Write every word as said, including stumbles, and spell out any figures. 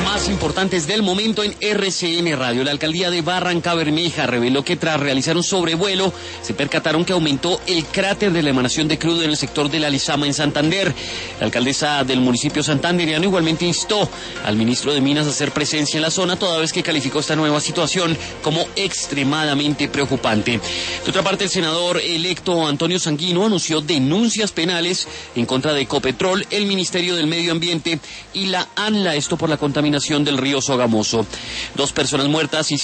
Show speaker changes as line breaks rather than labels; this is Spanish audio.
más importantes del momento en R C N Radio. La alcaldía de Barranca Bermeja reveló que tras realizar un sobrevuelo se percataron que aumentó el cráter de la emanación de crudo en el sector de la Lizama en Santander. La alcaldesa del municipio santandereano igualmente instó al ministro de Minas a hacer presencia en la zona, toda vez que calificó esta nueva situación como extremadamente preocupante. De otra parte, el senador electo Antonio Sanguino anunció denuncias penales en contra de Ecopetrol, el Ministerio del Medio Ambiente y la ANLA, esto por la contaminación del río Sogamoso. Dos personas muertas y